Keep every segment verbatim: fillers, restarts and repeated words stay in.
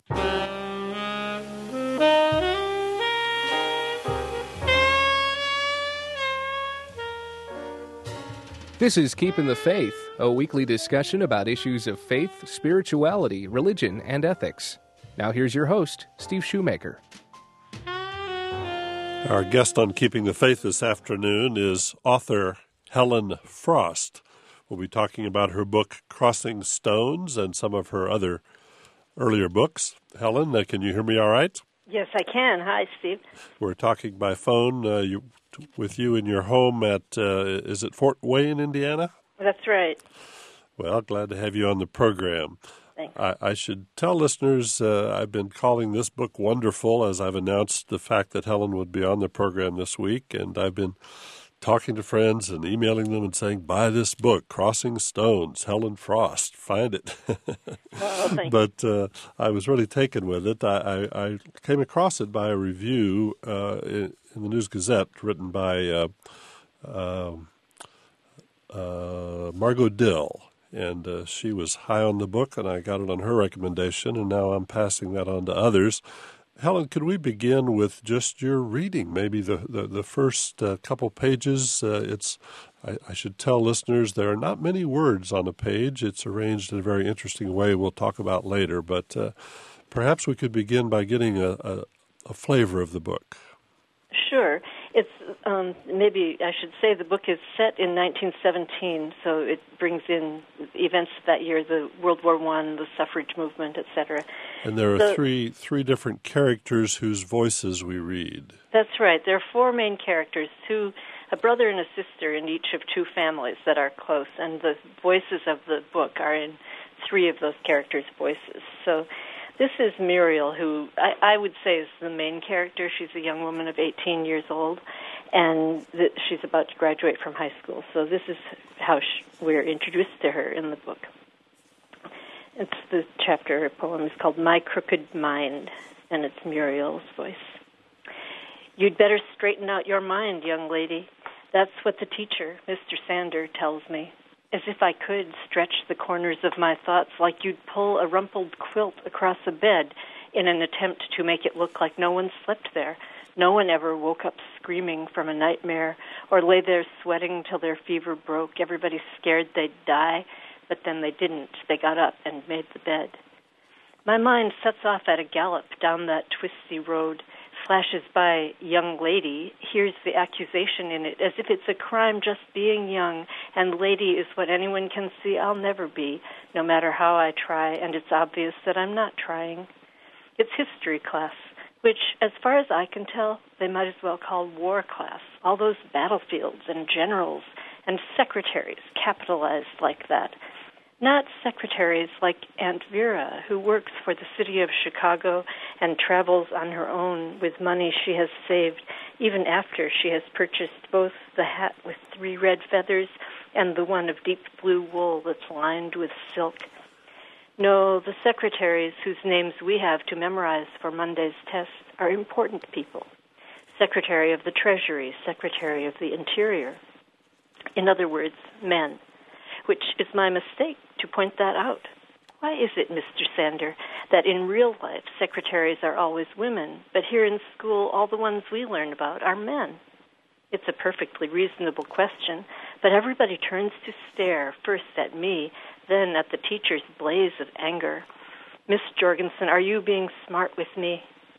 This is Keeping the Faith, a weekly discussion about issues of faith, spirituality, religion, and ethics. Now here's your host, Steve Shoemaker. Our guest on Keeping the Faith this afternoon is author Helen Frost. We'll be talking about her book, Crossing Stones, and some of her other earlier books. Helen, uh, can you hear me all right? Yes, I can. Hi, Steve. We're talking by phone uh, you, with you in your home at, uh, is it Fort Wayne, Indiana? That's right. Well, glad to have you on the program. Thanks. I, I should tell listeners uh, I've been calling this book wonderful as I've announced the fact that Helen would be on the program this week, and I've been talking to friends and emailing them and saying, buy this book, Crossing Stones, Helen Frost, find it. Oh, thank but uh, I was really taken with it. I, I, I came across it by a review uh, in, in the News Gazette written by uh, uh, uh, Margot Dill. And uh, she was high on the book, and I got it on her recommendation, and now I'm passing that on to others. Helen, could we begin with just your reading, maybe the, the, the first uh, couple pages? Uh, it's I, I should tell listeners there are not many words on a page. It's arranged in a very interesting way we'll talk about later, but uh, perhaps we could begin by getting a, a, a flavor of the book. Sure. It's um, maybe I should say the book is set in nineteen seventeen, so it brings in events that year, the World War One, the suffrage movement, et cetera. And there are so, three three different characters whose voices we read. That's right. There are four main characters, two, a brother and a sister in each of two families that are close, and the voices of the book are in three of those characters' voices. So this is Muriel, who I, I would say is the main character. She's a young woman of eighteen years old, and th- she's about to graduate from high school. So this is how sh- we're introduced to her in the book. It's the chapter, poem is called My Crooked Mind, and it's Muriel's voice. You'd better straighten out your mind, young lady. That's what the teacher, Mister Sander, tells me. As if I could stretch the corners of my thoughts like you'd pull a rumpled quilt across a bed in an attempt to make it look like no one slept there. No one ever woke up screaming from a nightmare or lay there sweating till their fever broke. Everybody scared they'd die, but then they didn't. They got up and made the bed. My mind sets off at a gallop down that twisty road, flashes by young lady, hears the accusation in it as if it's a crime just being young, and lady is what anyone can see I'll never be, no matter how I try, and it's obvious that I'm not trying. It's history class, which, as far as I can tell, they might as well call war class. All those battlefields and generals and secretaries capitalized like that. Not secretaries like Aunt Vera, who works for the city of Chicago and travels on her own with money she has saved, even after she has purchased both the hat with three red feathers and the one of deep blue wool that's lined with silk. No, the secretaries whose names we have to memorize for Monday's test are important people. Secretary of the Treasury, Secretary of the Interior. In other words, men. Which is my mistake to point that out. Why is it, Mister Sander, that in real life secretaries are always women, but here in school all the ones we learn about are men? It's a perfectly reasonable question, but everybody turns to stare, first at me, then at the teacher's blaze of anger. Miss Jorgensen, are you being smart with me?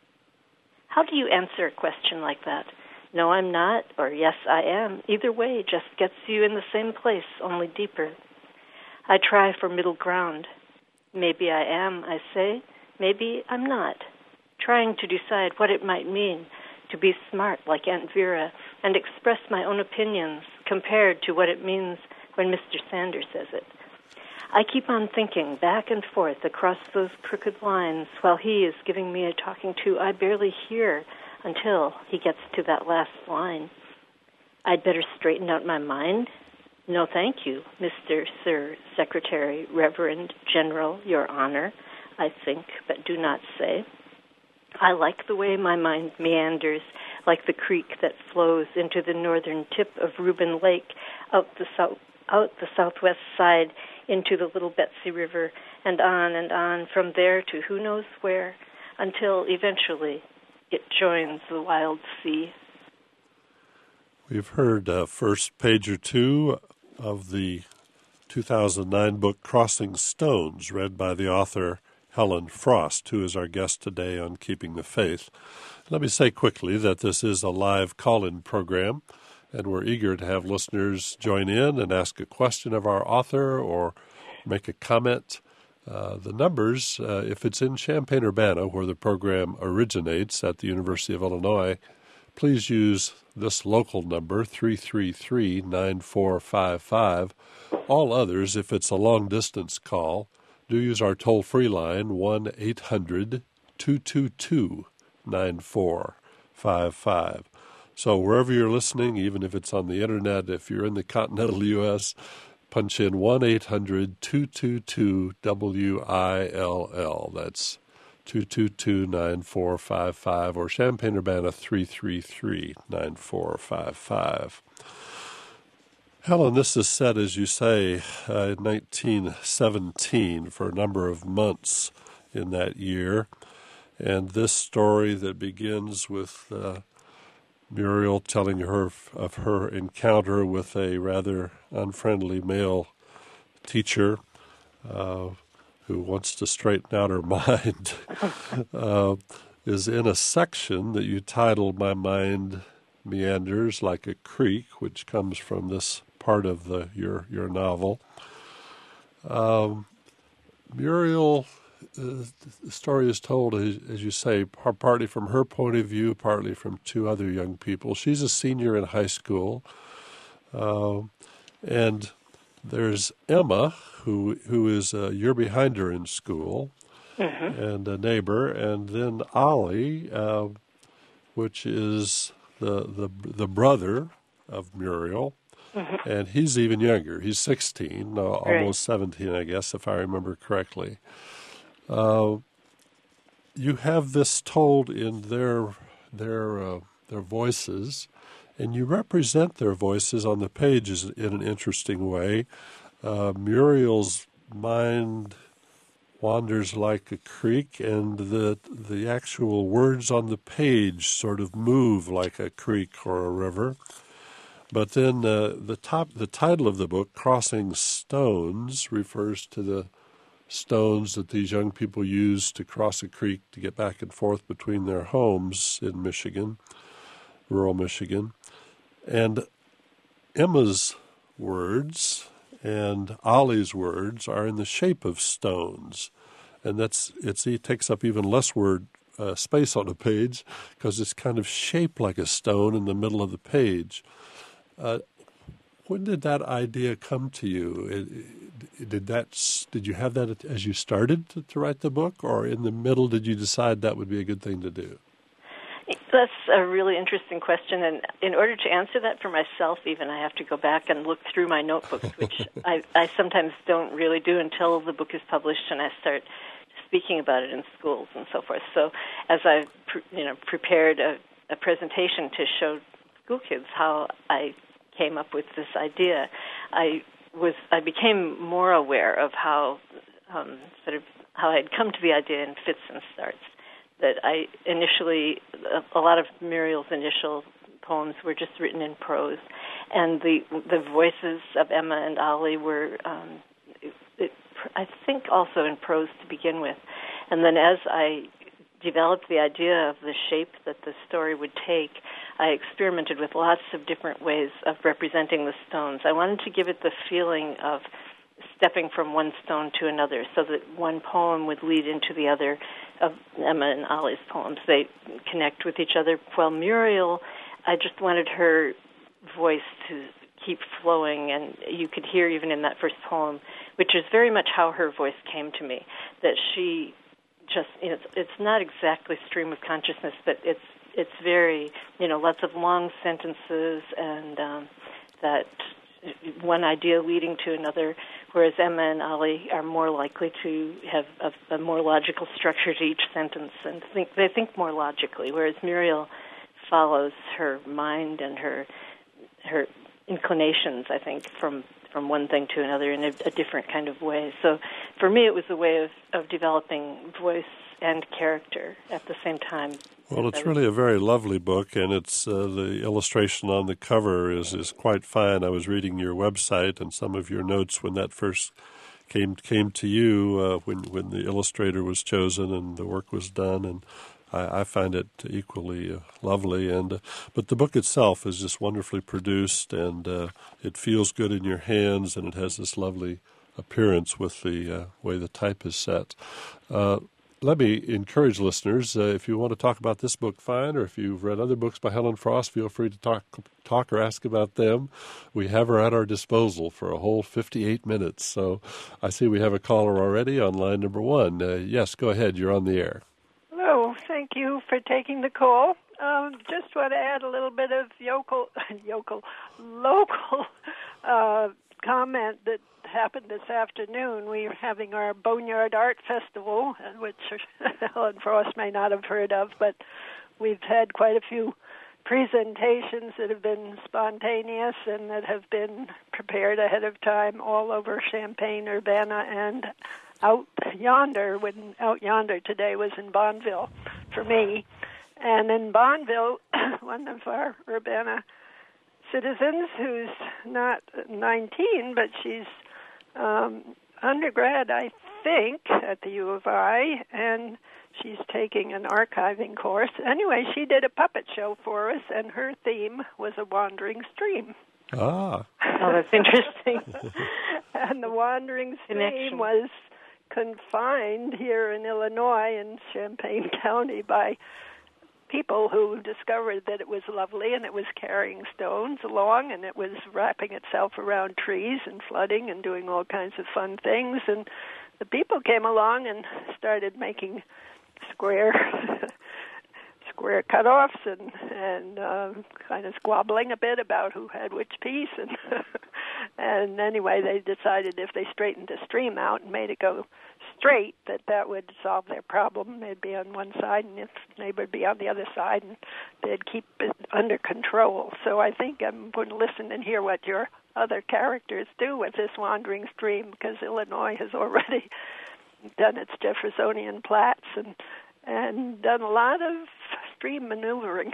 How do you answer a question like that? No, I'm not, or yes, I am. Either way just gets you in the same place, only deeper. I try for middle ground. Maybe I am, I say. Maybe I'm not. Trying to decide what it might mean to be smart like Aunt Vera and express my own opinions compared to what it means when Mister Sander says it. I keep on thinking back and forth across those crooked lines while he is giving me a talking to I barely hear until he gets to that last line. I'd better straighten out my mind? No, thank you, Mister Sir Secretary, Reverend General, Your Honor, I think, but do not say. I like the way my mind meanders, like the creek that flows into the northern tip of Reuben Lake, out the south, out the southwest side, into the Little Betsy River, and on and on from there to who knows where, until eventually it joins the wild sea. We've heard a first page or two of the two thousand nine book Crossing Stones, read by the author Helen Frost, who is our guest today on Keeping the Faith. Let me say quickly that this is a live call-in program, and we're eager to have listeners join in and ask a question of our author or make a comment. Uh, the numbers, uh, if it's in Champaign-Urbana, where the program originates at the University of Illinois, please use this local number, three three three, nine four five five. All others, if it's a long-distance call, do use our toll-free line, one eight hundred, two two two, nine four five five. So wherever you're listening, even if it's on the Internet, if you're in the continental U S, punch in one eight hundred, two two two, W I L L. That's two two two, nine four five five, or Champaign-Urbana, three three three, nine four five five. Helen, this is set, as you say, uh, in nineteen seventeen, for a number of months in that year. And this story that begins with uh, Muriel telling her of her encounter with a rather unfriendly male teacher uh, who wants to straighten out her mind, uh, is in a section that you titled My Mind Meanders Like a Creek, which comes from this part of the your your novel. Um, Muriel, uh, the story is told, as, as you say, partly from her point of view, partly from two other young people. She's a senior in high school, uh, and there's Emma, who who is a year behind her in school, mm-hmm. and a neighbor, and then Ollie, uh, which is the the the brother of Muriel. Mm-hmm. And he's even younger. He's sixteen, uh, almost right. seventeen, I guess, if I remember correctly. Uh, you have this told in their their uh, their voices, and you represent their voices on the pages in an interesting way. Uh, Muriel's mind wanders like a creek, and the the actual words on the page sort of move like a creek or a river. But then uh, the top, the title of the book, Crossing Stones, refers to the stones that these young people use to cross a creek to get back and forth between their homes in Michigan, rural Michigan. And Emma's words and Ollie's words are in the shape of stones. And that's it's it takes up even less word uh, space on a page because it's kind of shaped like a stone in the middle of the page. Uh, when did that idea come to you? It, did that did you have that as you started to, to write the book, or in the middle did you decide that would be a good thing to do? That's a really interesting question, and in order to answer that for myself, even, I have to go back and look through my notebooks, which I, I sometimes don't really do until the book is published and I start speaking about it in schools and so forth. So as I've you know prepared a, a presentation to show school kids how I came up with this idea, I was I became more aware of how um, sort of how I had come to the idea in fits and starts. That I initially, a, a lot of Muriel's initial poems were just written in prose, and the the voices of Emma and Ollie were, um, it, it, I think, also in prose to begin with. And then as I developed the idea of the shape that the story would take, I experimented with lots of different ways of representing the stones. I wanted to give it the feeling of stepping from one stone to another so that one poem would lead into the other of Emma and Ollie's poems. They connect with each other. While Muriel, I just wanted her voice to keep flowing, and you could hear even in that first poem, which is very much how her voice came to me, that she just, you know, it's, it's not exactly stream of consciousness, but it's it's very, you know, lots of long sentences and um, that one idea leading to another, whereas Emma and Ollie are more likely to have a, a more logical structure to each sentence and think they think more logically, whereas Muriel follows her mind and her her inclinations, I think, from from one thing to another in a, a different kind of way. So for me, it was a way of, of developing voice and character at the same time. Well, it's really a very lovely book, and it's uh, the illustration on the cover is, is quite fine. I was reading your website and some of your notes when that first came came to you, uh, when when the illustrator was chosen and the work was done, and I, I find it equally uh, lovely. And uh, but the book itself is just wonderfully produced, and uh, it feels good in your hands, and it has this lovely appearance with the uh, way the type is set. Uh, Let me encourage listeners, uh, if you want to talk about this book, fine, or if you've read other books by Helen Frost, feel free to talk talk or ask about them. We have her at our disposal for a whole fifty-eight minutes. So I see we have a caller already on line number one. Uh, yes, go ahead. You're on the air. Hello. Thank you for taking the call. Um, just want to add a little bit of yokel, yokel, local uh, comment that happened this afternoon. We were having our Boneyard Art Festival, which Helen Frost may not have heard of, but we've had quite a few presentations that have been spontaneous and that have been prepared ahead of time all over Champaign, Urbana, and out yonder. When out yonder today was in Bonneville for me. And in Bonneville, one of our Urbana citizens who's not nineteen, but she's Um, undergrad, I think, at the U of I, and she's taking an archiving course. Anyway, she did a puppet show for us, and her theme was a wandering stream. Ah. Oh, that's interesting. And the wandering stream Connection. was confined here in Illinois, in Champaign County, by people who discovered that it was lovely, and it was carrying stones along, and it was wrapping itself around trees and flooding and doing all kinds of fun things. And the people came along and started making square square cutoffs and and uh, kind of squabbling a bit about who had which piece. And and anyway, they decided if they straightened the stream out and made it go straight, that that would solve their problem. They'd be on one side, and if they would be on the other side, and they'd keep it under control. So I think I'm going to listen and hear what your other characters do with this wandering stream, because Illinois has already done its Jeffersonian plats and and done a lot of stream maneuvering.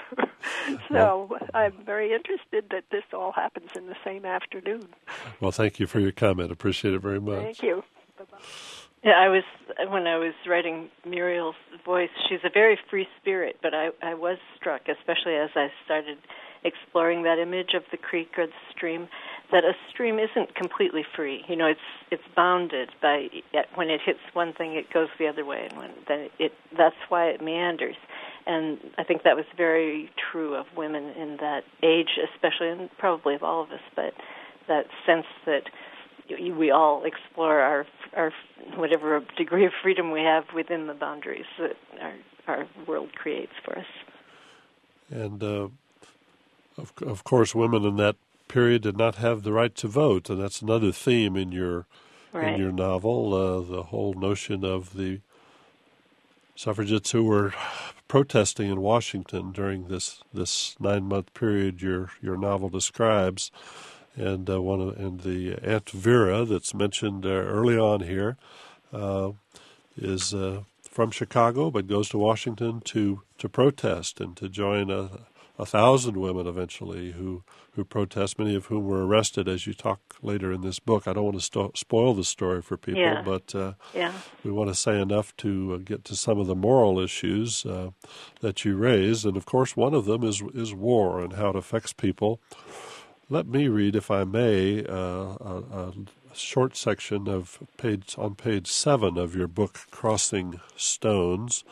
So I'm very interested that this all happens in the same afternoon. Well, thank you for your comment. Appreciate it very much. Thank you. Bye-bye. Yeah, I was when I was writing Muriel's voice. She's a very free spirit, but I, I was struck, especially as I started exploring that image of the creek or the stream, that a stream isn't completely free. You know, it's it's bounded by when it hits one thing, it goes the other way, and when then it that's why it meanders. And I think that was very true of women in that age, especially, and probably of all of us. But that sense that we all explore our our whatever degree of freedom we have within the boundaries that our our world creates for us. And uh, of of course, women in that period did not have the right to vote, and that's another theme in your Right. in your novel. Uh, the whole notion of the suffragettes who were protesting in Washington during this this nine month period your your novel describes. And uh, one of, and the Aunt Vera that's mentioned uh, early on here uh, is uh, from Chicago, but goes to Washington to, to protest and to join a, a thousand women eventually who, who protest, many of whom were arrested, as you talk later in this book. I don't want to sto- spoil the story for people, Yeah. but uh, Yeah. we want to say enough to uh, get to some of the moral issues uh, that you raised. And, of course, one of them is is war and how it affects people. Let me read, if I may, uh, a, a short section of page on page seven of your book, Crossing Stones.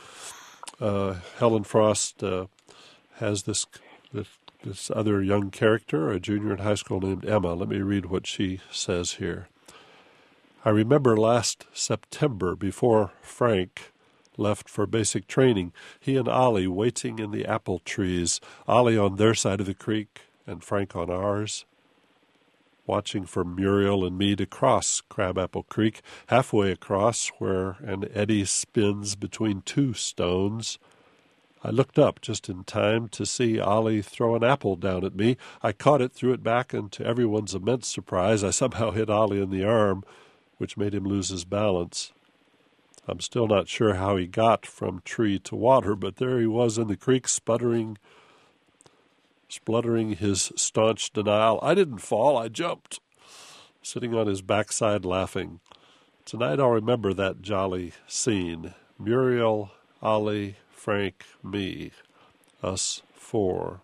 Uh, Helen Frost uh, has this, this this other young character, a junior in high school named Emma. Let me read what she says here. I remember last September, before Frank left for basic training, he and Ollie waiting in the apple trees, Ollie on their side of the creek, and Frank on ours, watching for Muriel and me to cross Crabapple Creek, halfway across where an eddy spins between two stones. I looked up just in time to see Ollie throw an apple down at me. I caught it, threw it back, and to everyone's immense surprise, I somehow hit Ollie in the arm, which made him lose his balance. I'm still not sure how he got from tree to water, but there he was in the creek, sputtering, spluttering his staunch denial. I didn't fall, I jumped, sitting on his backside laughing. Tonight I'll remember that jolly scene. Muriel, Ollie, Frank, me, us four.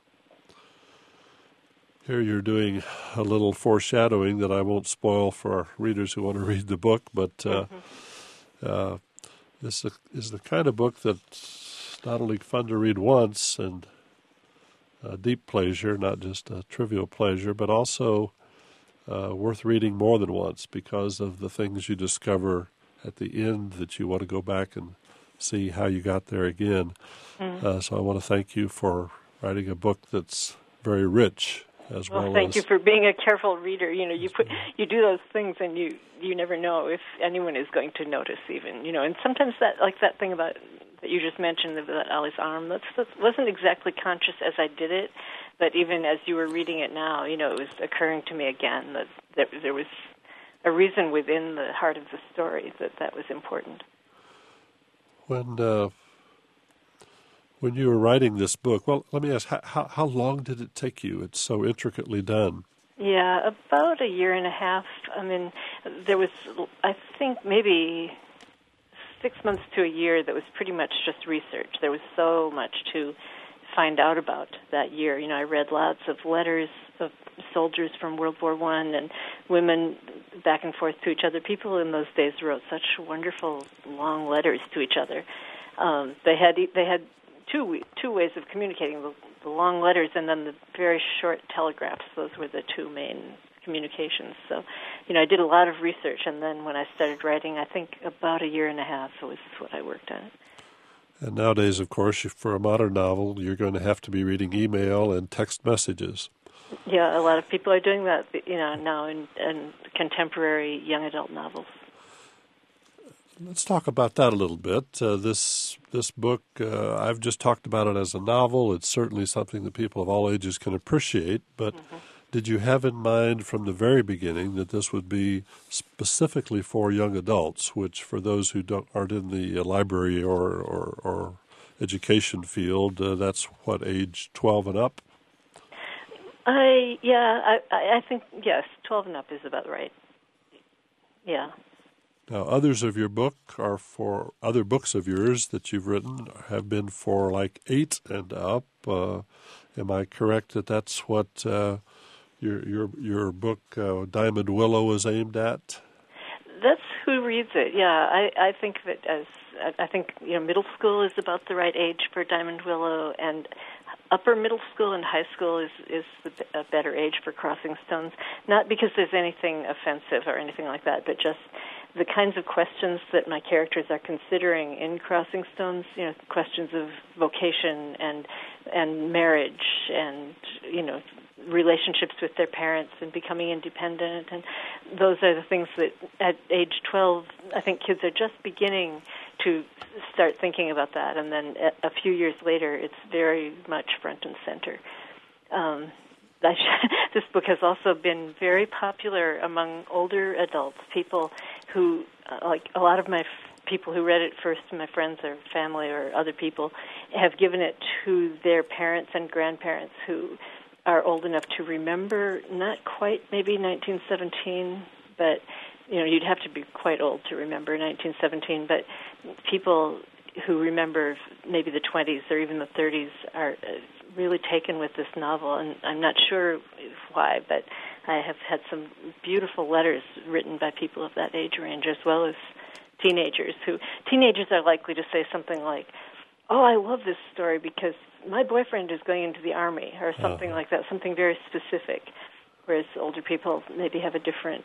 Here you're doing a little foreshadowing that I won't spoil for our readers who want to read the book, but uh, mm-hmm. uh, this is the kind of book that's not only fun to read once and a deep pleasure, not just a trivial pleasure, but also uh, worth reading more than once because of the things you discover at the end that you want to go back and see how you got there again. Mm. Uh, so I want to thank you for writing a book that's very rich as well, well thank as... you for being a careful reader. You know, you put you do those things and you, you never know if anyone is going to notice even, you know, and sometimes that, like that thing about, that you just mentioned about Ollie's arm, that's, that wasn't exactly conscious as I did it, but even as you were reading it now, you know, it was occurring to me again that, that there was a reason within the heart of the story that that was important. When uh, when you were writing this book, well, let me ask, how, how long did it take you? It's so intricately done. Yeah, about a year and a half. I mean, there was, I think, maybe six months to a year that was pretty much just research. There was so much to find out about that year. You know, I read lots of letters of soldiers from World War One and women back and forth to each other. People in those days wrote such wonderful long letters to each other. Um, they had they had two two ways of communicating: the, the long letters and then the very short telegraphs. Those were the two main communications. So, you know, I did a lot of research, and then when I started writing, I think about a year and a half was what I worked on it. And nowadays, of course, for a modern novel, you're going to have to be reading email and text messages. Yeah, a lot of people are doing that, you know, now in, in contemporary young adult novels. Let's talk about that a little bit. Uh, this this book, uh, I've just talked about it as a novel. It's certainly something that people of all ages can appreciate, but mm-hmm. did you have in mind from the very beginning that this would be specifically for young adults, which for those who don't, aren't in the uh, library or, or, or education field, uh, that's what, age twelve and up? I yeah, I I think yes, twelve and up is about right. Yeah. Now, others of your book are for other books of yours that you've written have been for like eight and up. Uh, am I correct that that's what uh, your your your book uh, Diamond Willow is aimed at? That's who reads it. Yeah, I I think of it as I think you know middle school is about the right age for Diamond Willow, and upper middle school and high school is, is the, a better age for Crossing Stones, not because there's anything offensive or anything like that, but just the kinds of questions that my characters are considering in Crossing Stones, you know, questions of vocation and and marriage and, you know, relationships with their parents and becoming independent. And those are the things that at age twelve, I think kids are just beginning to start thinking about that. And then a few years later, it's very much front and center. Um, I sh- this book has also been very popular among older adults, people who, uh, like a lot of my f- people who read it first, my friends or family or other people, have given it to their parents and grandparents who are old enough to remember, not quite maybe nineteen seventeen, but, you know, you'd have to be quite old to remember nineteen seventeen, but people who remember maybe the twenties or even the thirties are really taken with this novel, and I'm not sure why, but I have had some beautiful letters written by people of that age range, as well as teenagers who, teenagers are likely to say something like, oh, I love this story because my boyfriend is going into the Army, or something uh-huh. like that, something very specific, whereas older people maybe have a different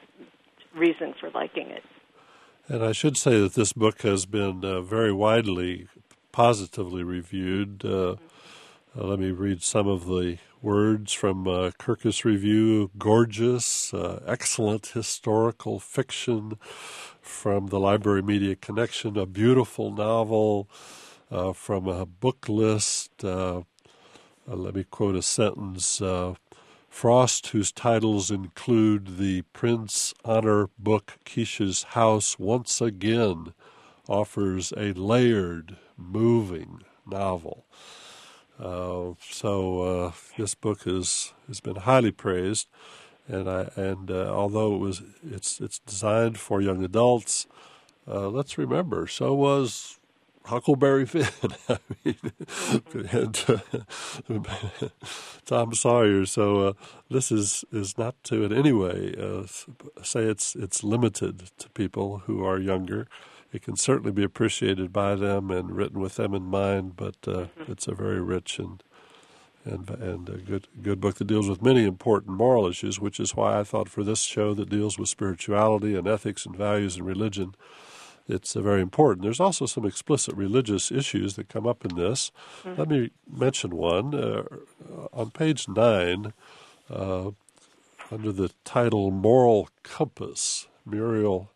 reason for liking it. And I should say that this book has been uh, very widely, positively reviewed. Uh, mm-hmm. uh, let me read some of the words from uh, Kirkus Review. Gorgeous, uh, excellent historical fiction from the Library Media Connection, a beautiful novel, uh, from a book list. Uh, uh, let me quote a sentence. Uh, Frost, whose titles include the Prince Honor book Keisha's House, once again offers a layered, moving novel. Uh, so uh, this book has has been highly praised, and I and uh, although it was it's it's designed for young adults, uh, let's remember so was Huckleberry Finn. I mean, and uh, Tom Sawyer. So uh, this is, is not to in any way uh, say it's it's limited to people who are younger. It can certainly be appreciated by them and written with them in mind, but uh, it's a very rich and and and a good good book that deals with many important moral issues, which is why I thought for this show that deals with spirituality and ethics and values and religion, it's uh, very important. There's also some explicit religious issues that come up in this. Mm-hmm. Let me mention one. Uh, on page nine, uh, under the title Moral Compass, Muriel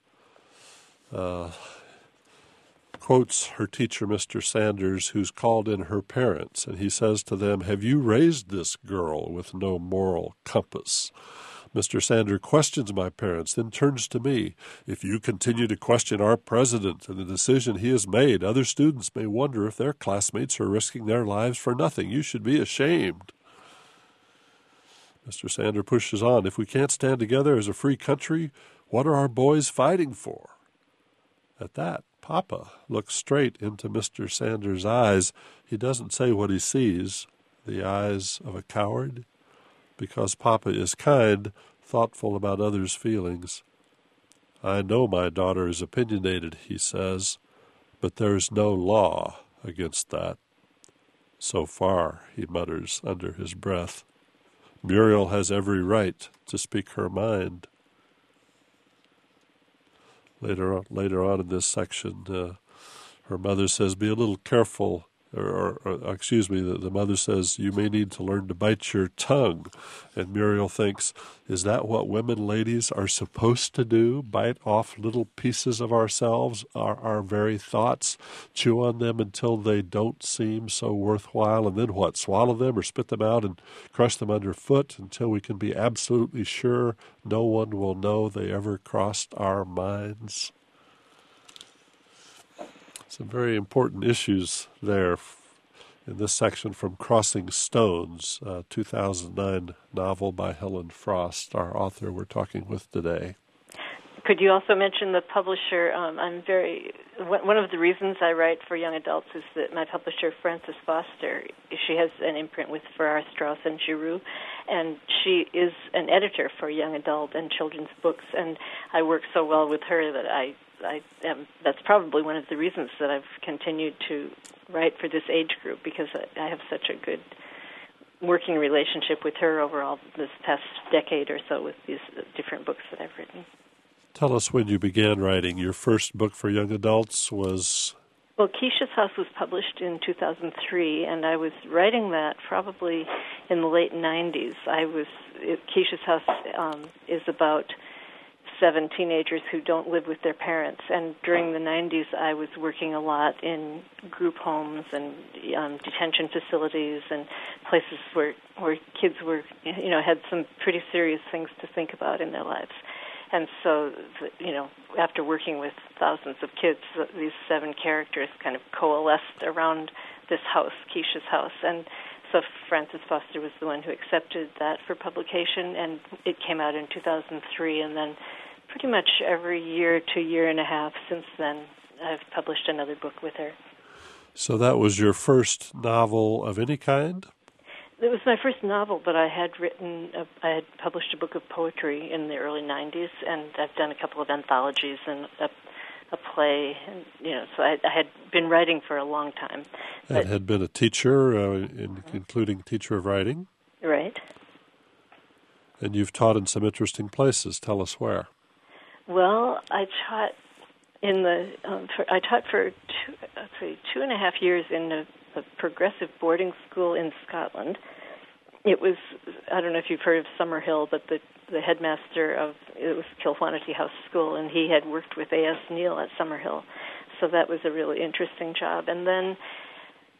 uh, quotes her teacher, Mister Sanders, who's called in her parents, and he says to them, "Have you raised this girl with no moral compass?" Mister Sanders questions my parents, then turns to me. "If you continue to question our president and the decision he has made, other students may wonder if their classmates are risking their lives for nothing. You should be ashamed." Mister Sanders pushes on. "If we can't stand together as a free country, what are our boys fighting for?" At that, Papa looks straight into Mister Sanders' eyes. He doesn't say what he sees, the eyes of a coward, because Papa is kind, thoughtful about others' feelings. "I know my daughter is opinionated," he says, "but there is no law against that." "So far," he mutters under his breath. "Muriel has every right to speak her mind." Later on, later on in this section, uh, her mother says, "Be a little careful," or, or, or excuse me, the, the mother says, "You may need to learn to bite your tongue." And Muriel thinks, is that what women, ladies, are supposed to do? Bite off little pieces of ourselves, our, our very thoughts, chew on them until they don't seem so worthwhile, and then what, swallow them or spit them out and crush them underfoot until we can be absolutely sure no one will know they ever crossed our minds? Some very important issues there in this section from Crossing Stones, a two thousand nine novel by Helen Frost, our author we're talking with today. Could you also mention the publisher? Um, I'm very one of the reasons I write for young adults is that my publisher, Frances Foster, she has an imprint with Farrar, Straus, and Giroux, and she is an editor for young adult and children's books, and I work so well with her that I, I am, that's probably one of the reasons that I've continued to write for this age group, because I, I have such a good working relationship with her over all this past decade or so with these different books that I've written. Tell us when you began writing. Your first book for young adults was... Well, Keisha's House was published in two thousand three, and I was writing that probably in the late nineties. I was it, Keisha's House um, is about seven teenagers who don't live with their parents, and during the nineties I was working a lot in group homes and um, detention facilities and places where where kids were, you know, had some pretty serious things to think about in their lives. And so, you know, after working with thousands of kids, these seven characters kind of coalesced around this house, Keisha's House. And so Frances Foster was the one who accepted that for publication, and it came out in two thousand three. And then pretty much every year to year and a half since then, I've published another book with her. So that was your first novel of any kind? It was my first novel, but I had written, a, I had published a book of poetry in the early nineties, and I've done a couple of anthologies and a, a play, and you know, so I, I had been writing for a long time. And but, had been a teacher, uh, in, including teacher of writing. Right. And you've taught in some interesting places. Tell us where. Well, I taught in the, um, for, I taught for two, let's see, two and a half years in a a progressive boarding school in Scotland. It was, I don't know if you've heard of Summerhill, but the, the headmaster of, it was Kilwannity House School, and he had worked with A S Neal at Summerhill. So that was a really interesting job. And then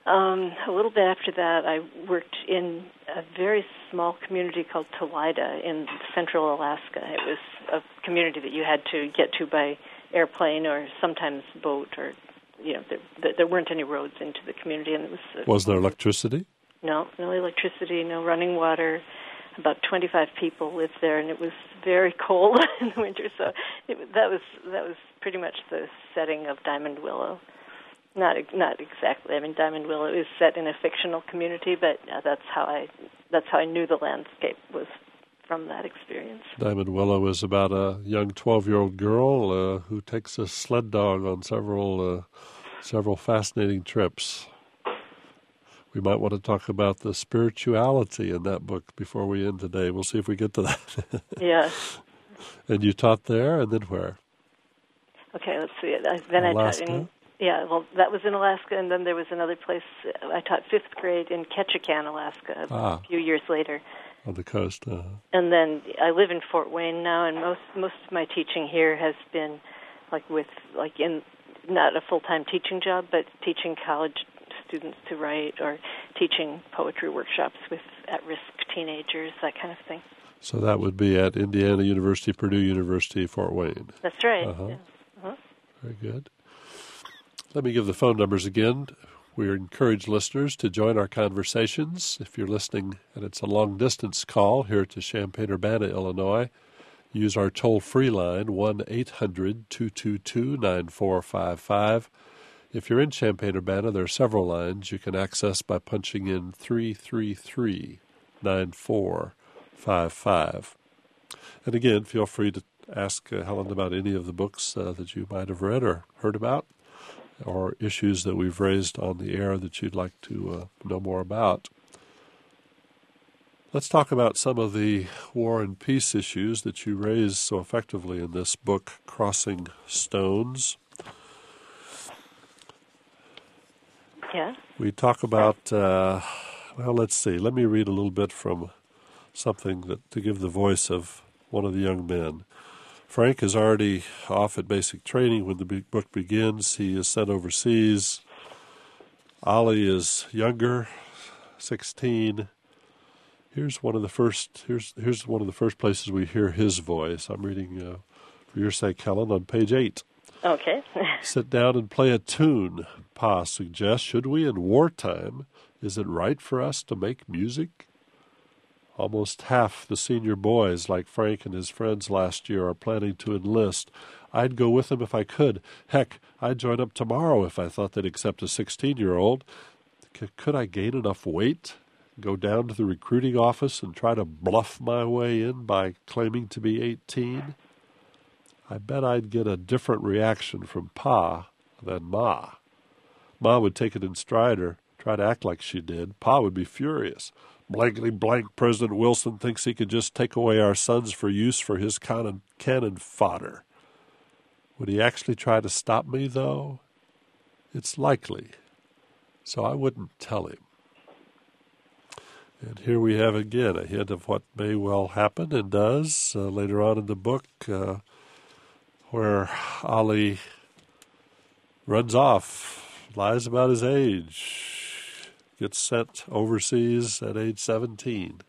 Um, a little bit after that, I worked in a very small community called Tolida in central Alaska. It was a community that you had to get to by airplane or sometimes boat, or you know, there, there weren't any roads into the community, and it was. Uh, was there electricity? No, no electricity, no running water. About twenty-five people lived there, and it was very cold in the winter. So it, that was that was pretty much the setting of Diamond Willow. Not not exactly. I mean, Diamond Willow is set in a fictional community, but uh, that's how I that's how I knew the landscape was from that experience. Diamond Willow is about a young twelve-year-old girl uh, who takes a sled dog on several uh, several fascinating trips. We might want to talk about the spirituality in that book before we end today. We'll see if we get to that. Yeah. And you taught there, and then where? Okay, let's see. Then Alaska? I taught in, yeah, well, that was in Alaska, and then there was another place. I taught fifth grade in Ketchikan, Alaska, ah, a few years later. On the coast. Uh-huh. And then I live in Fort Wayne now, and most most of my teaching here has been like with like in not a full-time teaching job, but teaching college students to write or teaching poetry workshops with at-risk teenagers, that kind of thing. So that would be at Indiana University, Purdue University, Fort Wayne. That's right. Uh-huh. Yeah. Uh-huh. Very good. Let me give the phone numbers again. We encourage listeners to join our conversations. If you're listening and it's a long-distance call here to Champaign-Urbana, Illinois, use our toll-free line, one eight hundred two two two nine four five five. If you're in Champaign-Urbana, there are several lines you can access by punching in three three three nine four five five. And again, feel free to ask uh, Helen about any of the books uh, that you might have read or heard about, or issues that we've raised on the air that you'd like to uh, know more about. Let's talk about some of the war and peace issues that you raise so effectively in this book, Crossing Stones. Yeah. We talk about, uh, well, let's see. Let me read a little bit from something that to give the voice of one of the young men. Frank is already off at basic training when the book begins. He is sent overseas. Ollie is younger, sixteen. Here's one of the first. Here's here's one of the first places we hear his voice. I'm reading, uh, for your sake, Helen, on page eight. Okay. Sit down and play a tune, Pa suggests. Should we in wartime? Is it right for us to make music? Almost half the senior boys, like Frank and his friends last year, are planning to enlist. I'd go with them if I could. Heck, I'd join up tomorrow if I thought they'd accept a sixteen-year-old. C- could I gain enough weight, go down to the recruiting office and try to bluff my way in by claiming to be eighteen? I bet I'd get a different reaction from Pa than Ma. Ma would take it in stride or try to act like she did. Pa would be furious. Blankety blank, President Wilson thinks he could just take away our sons for use for his cannon, cannon fodder. Would he actually try to stop me, though? It's likely. So I wouldn't tell him. And here we have again a hint of what may well happen and does uh, later on in the book, uh, where Ollie runs off, lies about his age, gets sent overseas at age seventeen.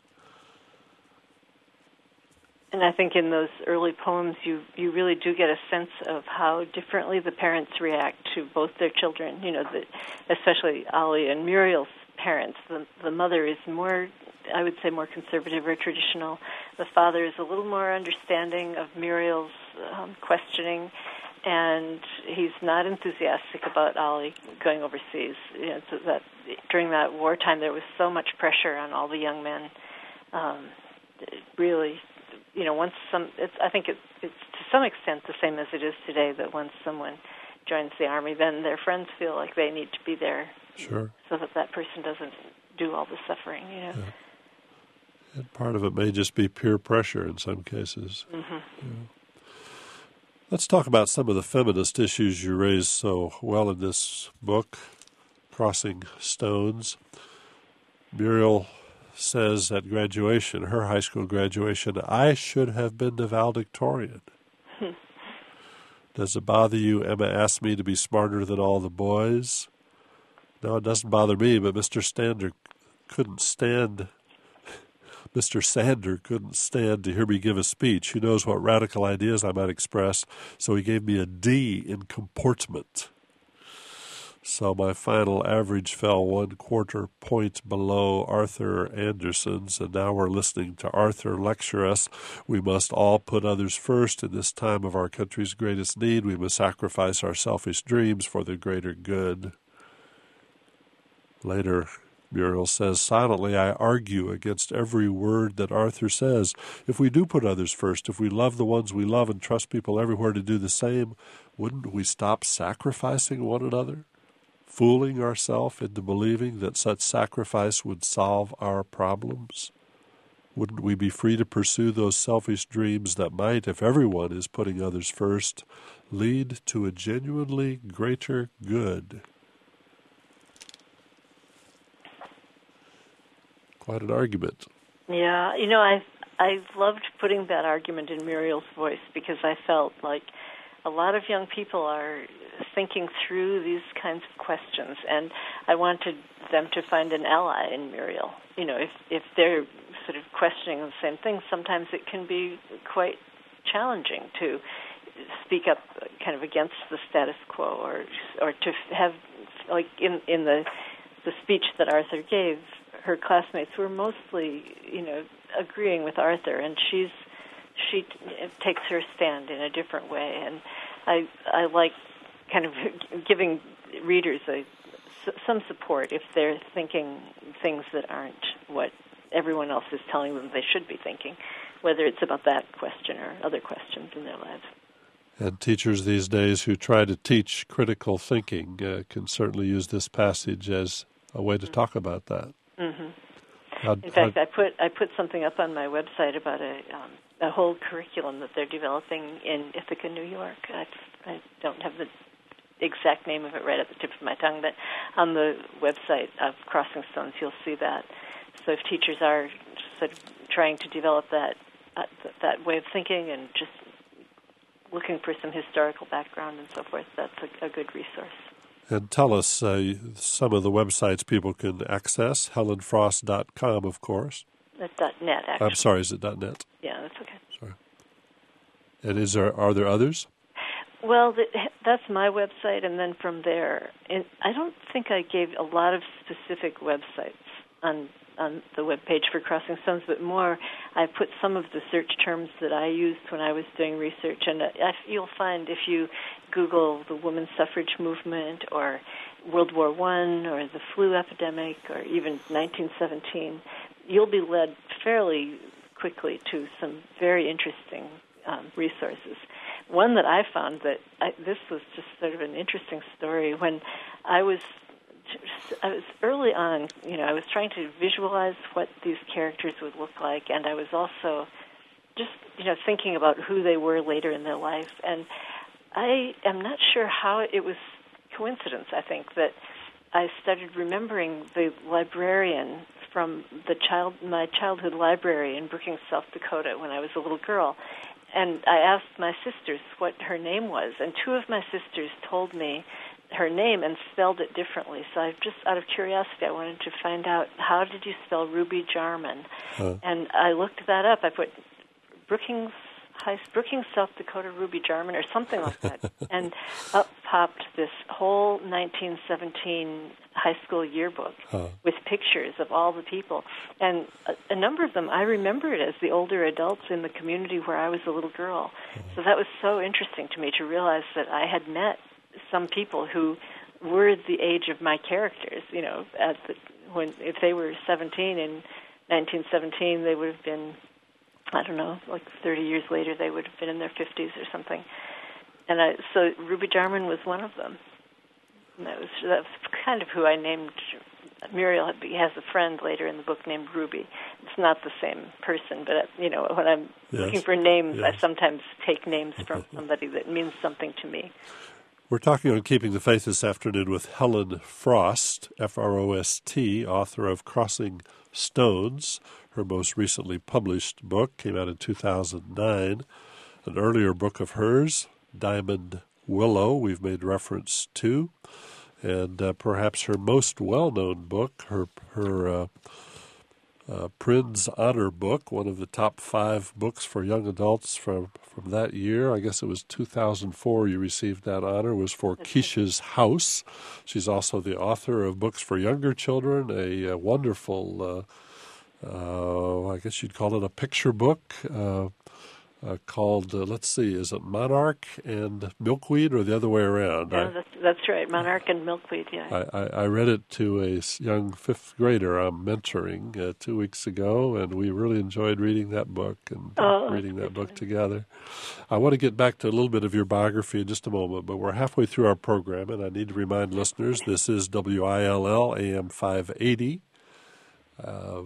And I think in those early poems, you, you really do get a sense of how differently the parents react to both their children. You know, the, especially Ollie and Muriel's parents. The, the mother is more, I would say, more conservative or traditional. The father is a little more understanding of Muriel's um, questioning, and he's not enthusiastic about Ollie going overseas. You know, so that during that wartime, there was so much pressure on all the young men. Um, really, you know, once some, it's, I think it, it's to some extent the same as it is today, that once someone joins the Army, then their friends feel like they need to be there. Sure. So that that person doesn't do all the suffering, you know. Yeah. And part of it may just be peer pressure in some cases. Mm-hmm. Yeah. Let's talk about some of the feminist issues you raised so well in this book, Crossing Stones. Muriel says at graduation, her high school graduation, I should have been the valedictorian. Hmm. Does it bother you, Emma asked me to be smarter than all the boys? No, it doesn't bother me, but Mister Stander couldn't stand, Mister Sander couldn't stand to hear me give a speech. He knows what radical ideas I might express, so he gave me a D in comportment. So my final average fell one quarter point below Arthur Anderson's, and now we're listening to Arthur lecture us. We must all put others first in this time of our country's greatest need. We must sacrifice our selfish dreams for the greater good. Later, Muriel says, silently I argue against every word that Arthur says. If we do put others first, if we love the ones we love and trust people everywhere to do the same, wouldn't we stop sacrificing one another? Fooling ourselves into believing that such sacrifice would solve our problems? Wouldn't we be free to pursue those selfish dreams that might, if everyone is putting others first, lead to a genuinely greater good? Quite an argument. Yeah, you know, I I loved putting that argument in Muriel's voice because I felt like a lot of young people are thinking through these kinds of questions, and I wanted them to find an ally in Muriel. You know, if if they're sort of questioning the same thing, sometimes it can be quite challenging to speak up kind of against the status quo, or or to have, like in in the the speech that Arthur gave, her classmates were mostly, you know, agreeing with Arthur, and she's she takes her stand in a different way, and I I like kind of giving readers a, some support if they're thinking things that aren't what everyone else is telling them they should be thinking, whether it's about that question or other questions in their lives. And teachers these days who try to teach critical thinking uh, can certainly use this passage as a way to mm-hmm. talk about that. Mm-hmm. How, in fact, how, I put I put something up on my website about a um, a whole curriculum that they're developing in Ithaca, New York. I, I don't have the exact name of it right at the tip of my tongue, but on the website of Crossing Stones, you'll see that. So if teachers are sort of trying to develop that uh, th- that way of thinking and just looking for some historical background and so forth, that's a, a good resource. And tell us uh, some of the websites people can access. helen frost dot com, of course. That's .net, actually. I'm sorry, is it .net? Yeah, that's okay. Sorry. And is there are there others? Well, the, that's my website, and then from there, and I don't think I gave a lot of specific websites on on the webpage for Crossing Stones, but more I put some of the search terms that I used when I was doing research, and I, you'll find if you Google the women's suffrage movement or World War One or the flu epidemic or even nineteen seventeen, you'll be led fairly quickly to some very interesting um, resources. One that I found that I, this was just sort of an interesting story. When I was I was early on, you know, I was trying to visualize what these characters would look like, and I was also just, you know, thinking about who they were later in their life. And I am not sure how it was coincidence, I think, that I started remembering the librarian from the child my childhood library in Brookings, South Dakota, when I was a little girl. And I asked my sisters what her name was, and two of my sisters told me her name and spelled it differently. So I just, out of curiosity, I wanted to find out, how did you spell Ruby Jarman? Huh. And I looked that up. I put Brookings, High, Brookings, South Dakota, Ruby Jarman, or something like that. And up popped this whole nineteen seventeen high school yearbook huh. with pictures of all the people. And a, a number of them I remembered as the older adults in the community where I was a little girl. Huh. So that was so interesting to me to realize that I had met some people who were the age of my characters. You know, at the, when if they were seventeen in nineteen seventeen, they would have been, I don't know, like thirty years later, they would have been in their fifties or something. And I, so Ruby Jarman was one of them. And that was, that was kind of who I named. Muriel has a friend later in the book named Ruby. It's not the same person, but, you know, when I'm yes. looking for names, yes. I sometimes take names from somebody that means something to me. We're talking on Keeping the Faith this afternoon with Helen Frost, F R O S T, author of Crossing Stones. Her most recently published book came out in two thousand nine. An earlier book of hers, Diamond Willow, we've made reference to. And uh, perhaps her most well-known book, her her uh, uh, Prins Honor book, one of the top five books for young adults from, from that year. I guess it was two thousand four you received that honor, was for Keisha's House. She's also the author of books for younger children, a, a wonderful, uh, uh, I guess you'd call it a picture book, uh, Uh, called, uh, let's see, is it Monarch and Milkweed, or the other way around? Yeah, I, that's, that's right, Monarch and Milkweed, yeah. I, I, I read it to a young fifth grader I'm mentoring uh, two weeks ago, and we really enjoyed reading that book and oh, reading that book together. I want to get back to a little bit of your biography in just a moment, but we're halfway through our program, and I need to remind listeners this is W I L L A M five eighty, uh,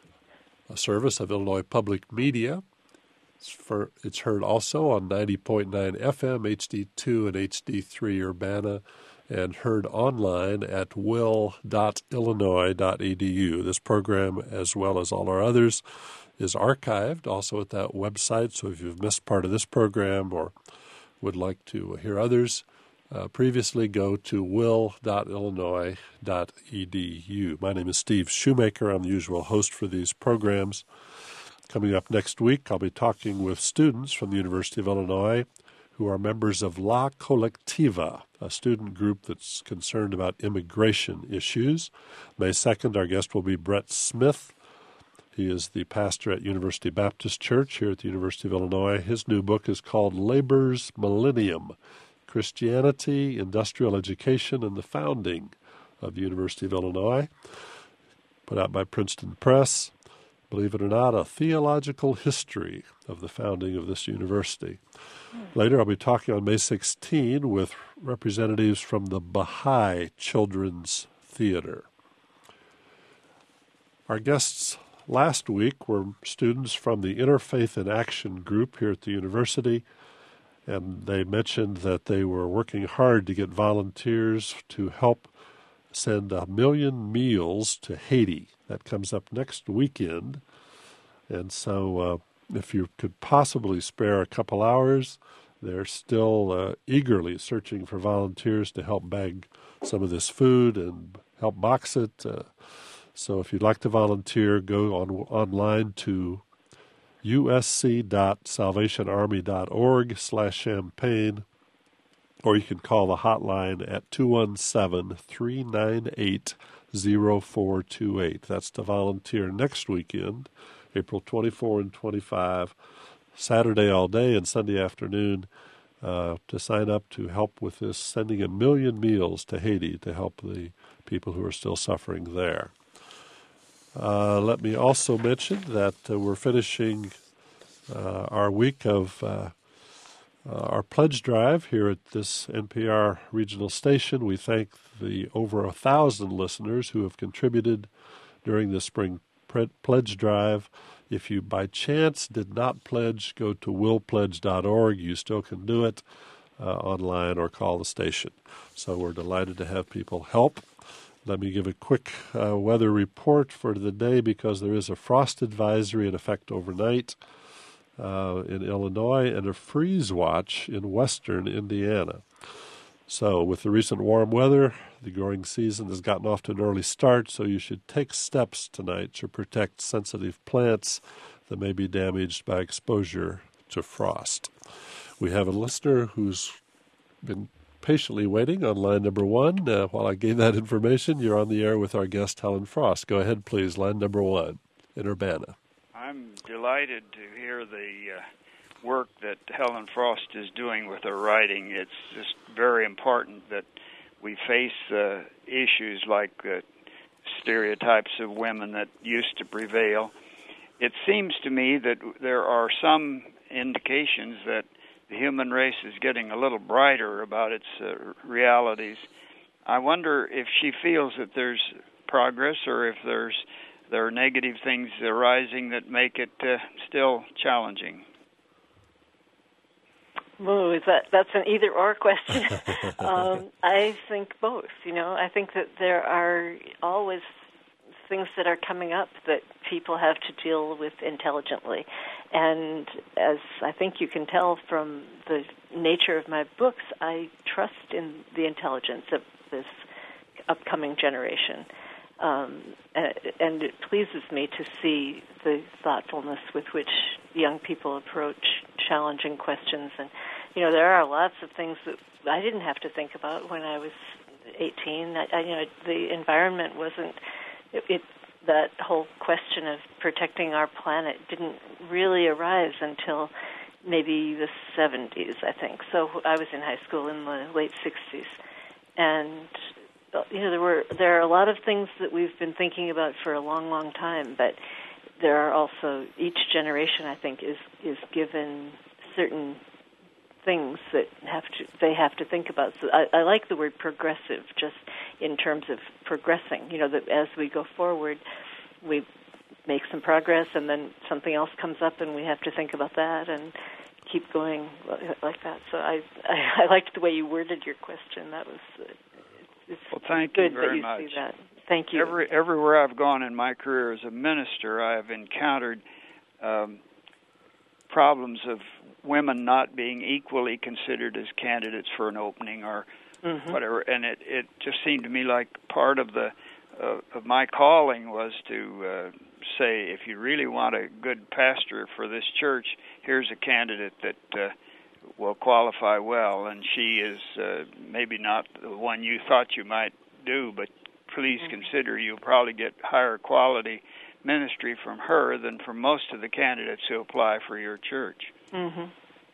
a service of Illinois Public Media. It's, for, it's heard also on ninety point nine F M, H D two, and H D three Urbana, and heard online at will dot illinois dot e d u. This program, as well as all our others, is archived also at that website. So if you've missed part of this program or would like to hear others, uh, previously go to will dot illinois dot e d u. My name is Steve Shoemaker. I'm the usual host for these programs. Coming up next week, I'll be talking with students from the University of Illinois who are members of La Colectiva, a student group that's concerned about immigration issues. May second, our guest will be Brett Smith. He is the pastor at University Baptist Church here at the University of Illinois. His new book is called Labor's Millennium, Christianity, Industrial Education, and the Founding of the University of Illinois, put out by Princeton Press. Believe it or not, a theological history of the founding of this university. Later, I'll be talking on May sixteenth with representatives from the Baha'i Children's Theater. Our guests last week were students from the Interfaith in Action group here at the university, and they mentioned that they were working hard to get volunteers to help send a million meals to Haiti. That comes up next weekend. And so uh, if you could possibly spare a couple hours, they're still uh, eagerly searching for volunteers to help bag some of this food and help box it. Uh, so if you'd like to volunteer, go on online to usc dot salvation army dot org slash champagne, or you can call the hotline at two one seven, three nine eight, zero four two eight. That's to volunteer next weekend, April twenty-fourth and twenty-fifth, Saturday all day and Sunday afternoon, uh, to sign up to help with this, sending a million meals to Haiti to help the people who are still suffering there. Uh, let me also mention that uh, we're finishing uh, our week of uh, Uh, our pledge drive here at this N P R regional station. We thank the over a thousand listeners who have contributed during the spring pre- pledge drive. If you by chance did not pledge, go to will pledge dot org. You still can do it uh, online or call the station. So we're delighted to have people help. Let me give a quick uh, weather report for the day, because there is a frost advisory in effect overnight Uh, in Illinois, and a freeze watch in western Indiana. So with the recent warm weather, the growing season has gotten off to an early start, so you should take steps tonight to protect sensitive plants that may be damaged by exposure to frost. We have a listener who's been patiently waiting on line number one. Uh, while I gave that information, you're on the air with our guest, Helen Frost. Go ahead, please, line number one in Urbana. I'm delighted to hear the uh, work that Helen Frost is doing with her writing. It's just very important that we face uh, issues like uh, stereotypes of women that used to prevail. It seems to me that there are some indications that the human race is getting a little brighter about its uh, realities. I wonder if she feels that there's progress, or if there's there are negative things arising that make it uh, still challenging. Ooh, is that that's an either-or question. um, I think both. You know, I think that there are always things that are coming up that people have to deal with intelligently. And as I think you can tell from the nature of my books, I trust in the intelligence of this upcoming generation. Um, and it pleases me to see the thoughtfulness with which young people approach challenging questions. And, you know, there are lots of things that I didn't have to think about when I was eighteen. I, I, you know, the environment wasn't, it, it, that whole question of protecting our planet didn't really arise until maybe the seventies, I think. So I was in high school in the late sixties. And you know, there were there are a lot of things that we've been thinking about for a long, long time, but there are also, each generation, I think, is is given certain things that have to they have to think about. So I, I like the word progressive, just in terms of progressing. You know, that as we go forward, we make some progress, and then something else comes up, and we have to think about that and keep going like that. So I I, I liked the way you worded your question. That was. Uh, It's well, thank good you very that you much. See that. Thank you. Every, everywhere I've gone in my career as a minister, I have encountered um, problems of women not being equally considered as candidates for an opening or mm-hmm. whatever. And it, it just seemed to me like part of the uh, of my calling was to uh, say, if you really want a good pastor for this church, here's a candidate that uh, will qualify well, and she is uh, maybe not the one you thought you might do, but please mm-hmm. consider you'll probably get higher quality ministry from her than from most of the candidates who apply for your church. Mm-hmm.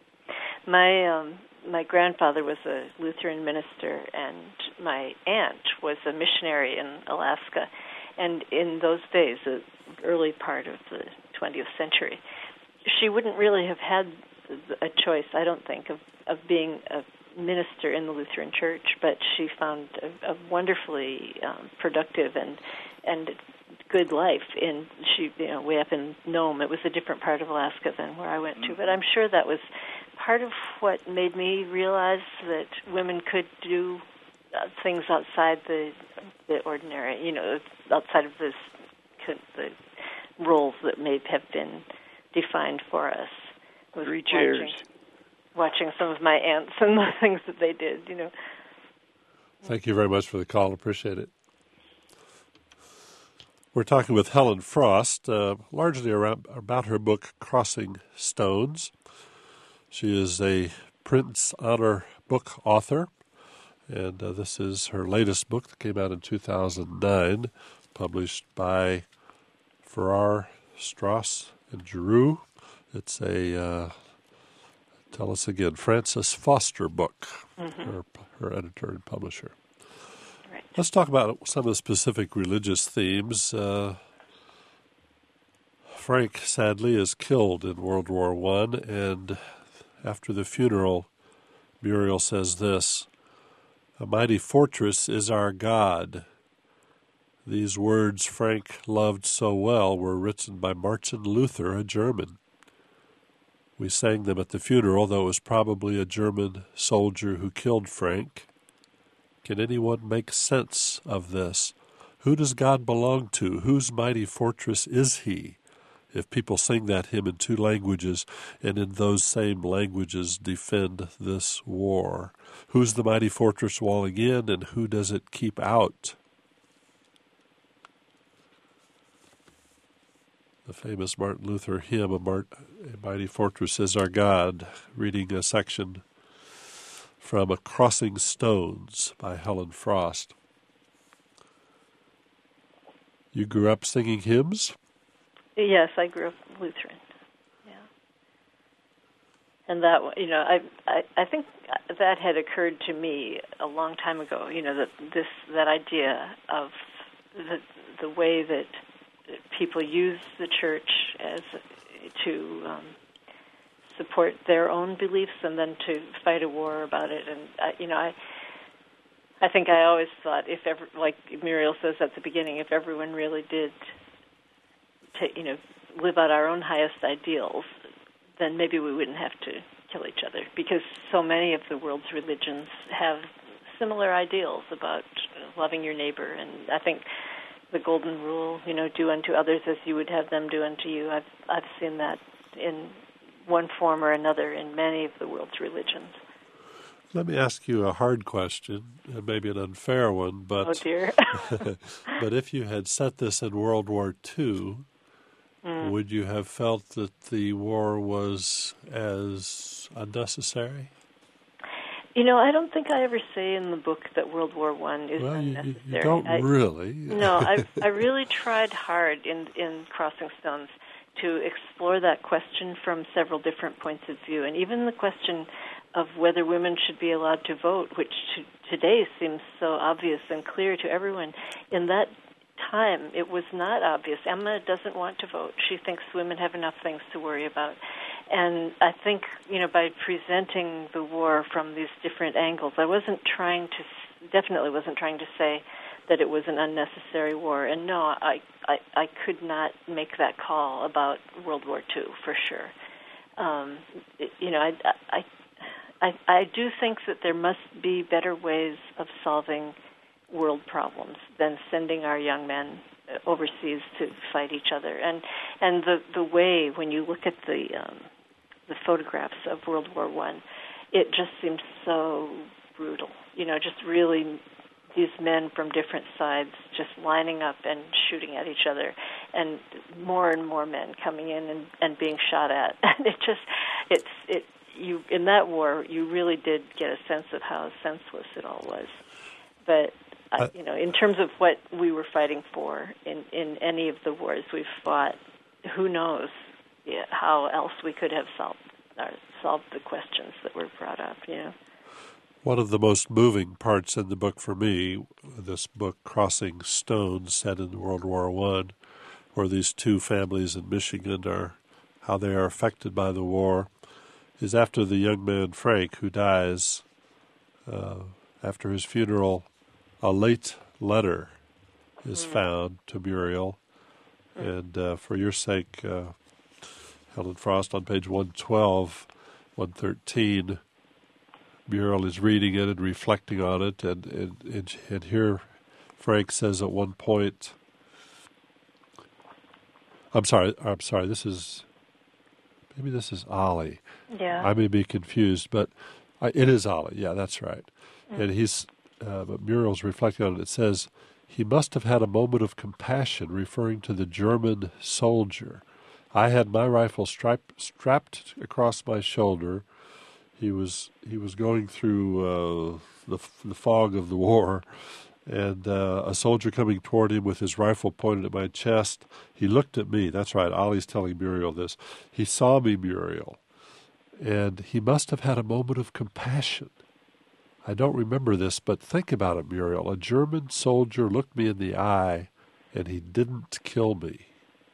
My um, my grandfather was a Lutheran minister, and my aunt was a missionary in Alaska. And in those days, the early part of the twentieth century, she wouldn't really have had a choice, I don't think, of, of being a minister in the Lutheran Church, but she found a, a wonderfully um, productive and and good life in she you know way up in Nome. It was a different part of Alaska than where I went to, but I'm sure that was part of what made me realize that women could do uh, things outside the the ordinary, you know, outside of this the roles that may have been defined for us. Was Three cheers. Watching, watching some of my aunts and the things that they did, you know. Thank you very much for the call. Appreciate it. We're talking with Helen Frost, uh, largely around, about her book, Crossing Stones. She is a Printz Honor Book author, and uh, this is her latest book that came out in two thousand nine, published by Farrar, Straus, and Giroux. It's a, uh, tell us again, Frances Foster book, mm-hmm. her, her editor and publisher. Right. Let's talk about some of the specific religious themes. Uh, Frank, sadly, is killed in World War One, and after the funeral, Muriel says this, "A mighty fortress is our God." These words Frank loved so well were written by Martin Luther, a German. We sang them at the funeral, though it was probably a German soldier who killed Frank. Can anyone make sense of this? Who does God belong to? Whose mighty fortress is he? If people sing that hymn in two languages, and in those same languages defend this war, who's the mighty fortress walling in, and who does it keep out? The famous Martin Luther hymn, a, Mart, a Mighty Fortress is Our God, reading a section from A Crossing Stones by Helen Frost. You grew up singing hymns? Yes, I grew up Lutheran. Yeah, and that you know, I I, I think that had occurred to me a long time ago. You know, that this that idea of the the way that people use the church as to um, support their own beliefs and then to fight a war about it. And uh, you know, I I think I always thought if ever, like Muriel says at the beginning, if everyone really did, ta- you know, live out our own highest ideals, then maybe we wouldn't have to kill each other, because so many of the world's religions have similar ideals about loving your neighbor. And I think the golden rule, you know, do unto others as you would have them do unto you. I've I've seen that in one form or another in many of the world's religions. Let me ask you a hard question, and maybe an unfair one, but oh dear. but if you had set this in World War Two, mm. would you have felt that the war was as unnecessary? You know, I don't think I ever say in the book that World War One is well, unnecessary. You, you don't I, really. No, I I really tried hard in in Crossing Stones to explore that question from several different points of view, and even the question of whether women should be allowed to vote, which to, today seems so obvious and clear to everyone. In that time, it was not obvious. Emma doesn't want to vote. She thinks women have enough things to worry about. And I think, you know, by presenting the war from these different angles, I wasn't trying to, definitely wasn't trying to say that it was an unnecessary war. And no, I, I, I could not make that call about World War Two, for sure. Um, it, you know, I, I, I, I do think that there must be better ways of solving world problems than sending our young men overseas to fight each other. And and the, the way, when you look at the um, the photographs of World War One, it just seems so brutal. You know, just really these men from different sides just lining up and shooting at each other, and more and more men coming in and, and being shot at. And it just, it's, it, you, in that war, you really did get a sense of how senseless it all was. But, uh, you know, in terms of what we were fighting for in, in any of the wars we've fought, who knows yeah, how else we could have solved, or solved the questions that were brought up, you know. One of the most moving parts in the book for me, this book, Crossing Stones, set in World War One, where these two families in Michigan are, how they are affected by the war, is after the young man Frank, who dies, uh, after his funeral, a late letter is mm. found to Muriel. Mm. And uh, for your sake, uh, Helen Frost, on page one twelve, one thirteen, Muriel is reading it and reflecting on it, and, and, and, and here Frank says at one point, I'm sorry, I'm sorry, this is, maybe this is Ollie. Yeah. I may be confused, but I, it is Ollie, yeah, that's right. Mm. And he's, uh, but Muriel's reflecting on it. It says, he must have had a moment of compassion, referring to the German soldier. I had my rifle strip, strapped across my shoulder. He was he was going through uh, the the fog of the war, and uh, a soldier coming toward him with his rifle pointed at my chest. He looked at me. That's right. Ollie's telling Muriel this. He saw me, Muriel, and he must have had a moment of compassion. I don't remember this, but think about it, Muriel. A German soldier looked me in the eye, and he didn't kill me.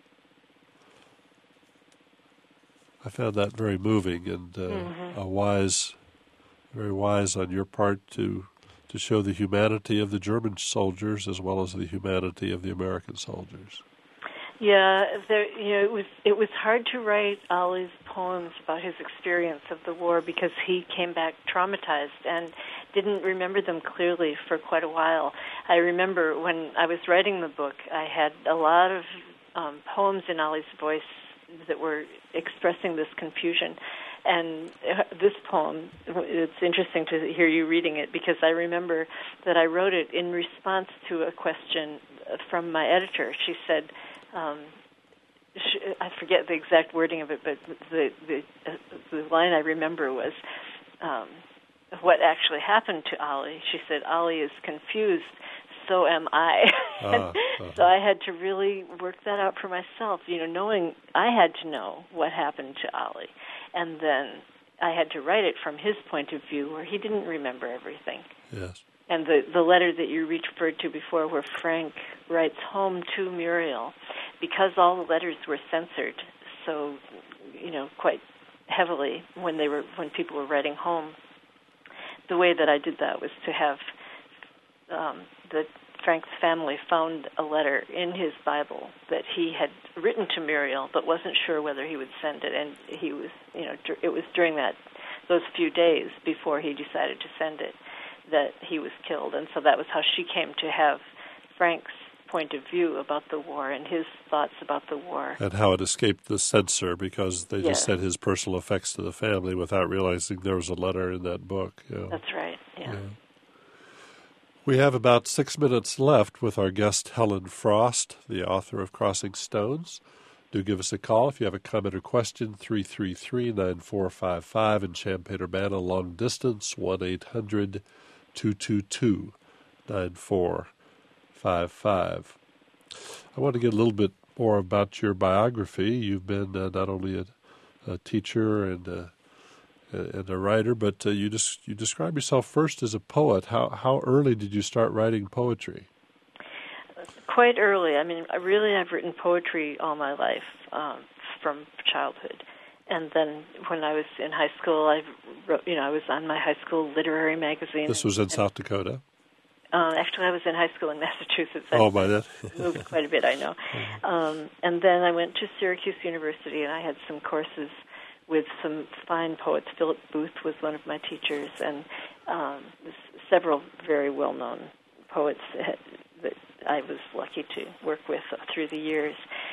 I found that very moving and uh, mm-hmm. a wise, very wise on your part to to show the humanity of the German soldiers as well as the humanity of the American soldiers. Yeah, there, you know, it was it was hard to write Ollie's poems about his experience of the war because he came back traumatized and didn't remember them clearly for quite a while. I remember when I was writing the book, I had a lot of um, poems in Ollie's voice that were expressing this confusion. And this poem, it's interesting to hear you reading it because I remember that I wrote it in response to a question from my editor. She said, um, she, I forget the exact wording of it, but the the, uh, the line I remember was, um, what actually happened to Ollie? She said, Ollie is confused, so am I. uh, uh-huh. So I had to really work that out for myself, you know, knowing I had to know what happened to Ollie. And then I had to write it from his point of view where he didn't remember everything. Yes. And the, the letter that you referred to before where Frank writes home to Muriel, because all the letters were censored so, you know, quite heavily when they were when people were writing home, the way that I did that was to have um, the Frank's family found a letter in his Bible that he had written to Muriel, but wasn't sure whether he would send it. And he was, you know, it was during that those few days before he decided to send it that he was killed. And so that was how she came to have Frank's point of view about the war and his thoughts about the war. And how it escaped the censor because they Yes. just said his personal effects to the family without realizing there was a letter in that book. Yeah. That's right, yeah. Yeah. We have about six minutes left with our guest, Helen Frost, the author of Crossing Stones. Do give us a call if you have a comment or question, three three three, nine four five five, in Champaign-Urbana, long distance, one eight hundred, two two two, nine four five five. I want to get a little bit more about your biography. You've been uh, not only a, a teacher and a, and a writer, but uh, you just you describe yourself first as a poet. How how early did you start writing poetry? Quite early. I mean, I really, I've written poetry all my life, um, from childhood. And then when I was in high school, I wrote, you know, I was on my high school literary magazine. This was in and, South Dakota? Uh, actually, I was in high school in Massachusetts. Oh, by that. moved quite a bit, I know. Um, and then I went to Syracuse University, and I had some courses with some fine poets. Philip Booth was one of my teachers, and um, several very well-known poets that I was lucky to work with through the years.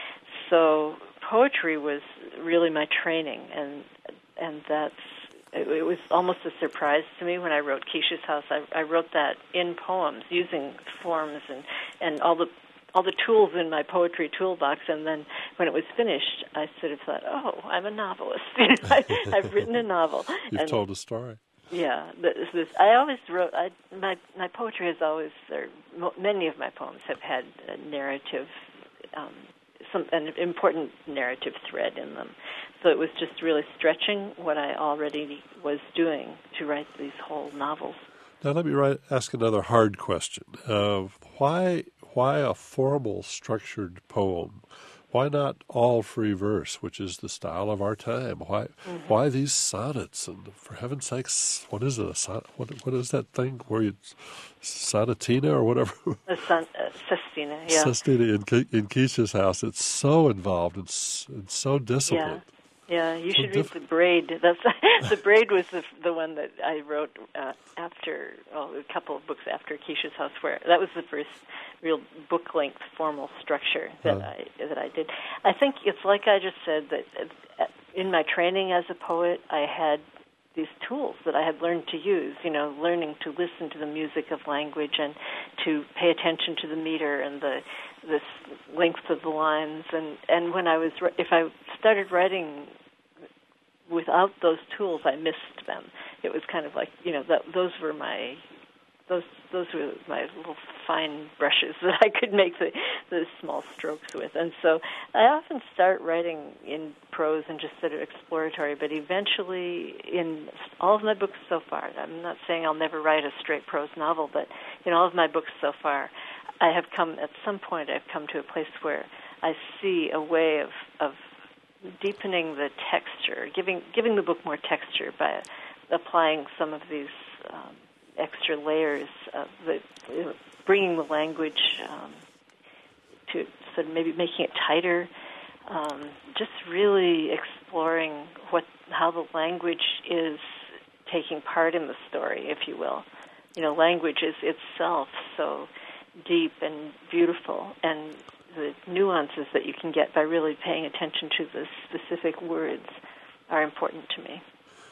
So poetry was really my training, and and that's it, it was almost a surprise to me when I wrote Keisha's House. I, I wrote that in poems using forms and, and all the all the tools in my poetry toolbox, and then when it was finished, I sort of thought, oh, I'm a novelist. I, I've written a novel. You've and, told a story. Yeah, this, this, I always wrote. I, my my poetry has always, or many of my poems have had a narrative, um, some an important narrative thread in them. So it was just really stretching what I already was doing to write these whole novels. Now let me write, ask another hard question. Uh, why why a formal, structured poem? Why not all free verse, which is the style of our time? Why mm-hmm. why these sonnets? And for heaven's sakes, what is it? A son, what what is that thing where you sonatina or whatever? A son, uh, sestina, yeah. Sestina in, in Keisha's House. It's so involved. It's it's so disciplined. Yeah. Yeah, you so should diff- read The Braid. That's The Braid was the the one that I wrote uh, after, well, a couple of books after Keisha's House, where that was the first real book-length formal structure that uh. I that I did. I think it's like I just said, that in my training as a poet, I had these tools that I had learned to use, you know, learning to listen to the music of language and to pay attention to the meter and the the length of the lines. And, and when I was, if I started writing without those tools, I missed them. It was kind of like, you know, that, those were my, those those were my little fine brushes that I could make the, the small strokes with. And so I often start writing in prose and just sort of exploratory, but eventually in all of my books so far, I'm not saying I'll never write a straight prose novel, but in all of my books so far, I have come, at some point, I've come to a place where I see a way of, of deepening the texture, giving giving the book more texture by applying some of these um, extra layers, of the, bringing the language um, to sort of maybe making it tighter, um, just really exploring what how the language is taking part in the story, if you will. You know, language is itself so deep and beautiful, and the nuances that you can get by really paying attention to the specific words are important to me.